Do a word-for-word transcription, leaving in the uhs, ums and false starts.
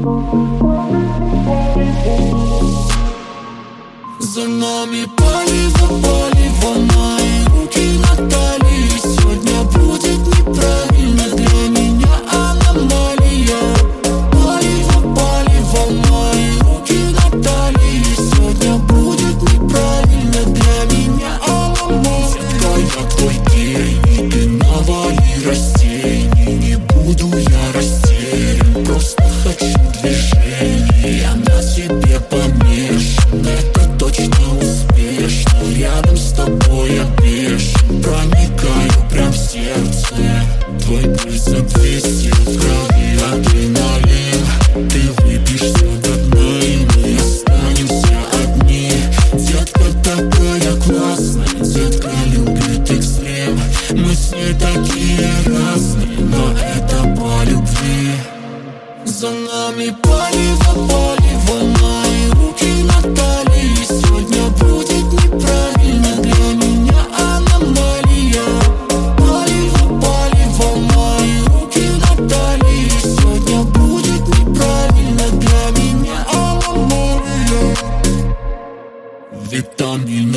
За нами палево, палево, мои руки Натали. Сегодня будет неправильно для меня аномалия. Палево, палево, мои руки Натали. Сегодня будет неправильно для меня аномалия. Детка, я твой гений, ты навали растений. Не буду я растерян, просто хочу движений. Я на тебе помешан, это точно успешно. Рядом с тобой я бешен, проникаю прям в сердце. Твой пульс за двести, в крови адреналин. Ты выпьешь все до дна, и мы останемся одни. Детка такая классная, детка любит экстрем. Мы с ней такие разные, но это по любви. За нами палево, палево, мои руки Натали. Сегодня будет неправильно для меня аномалия. Палево, палево, мои руки Натали. Сегодня будет неправильно для меня аномалия. Витамин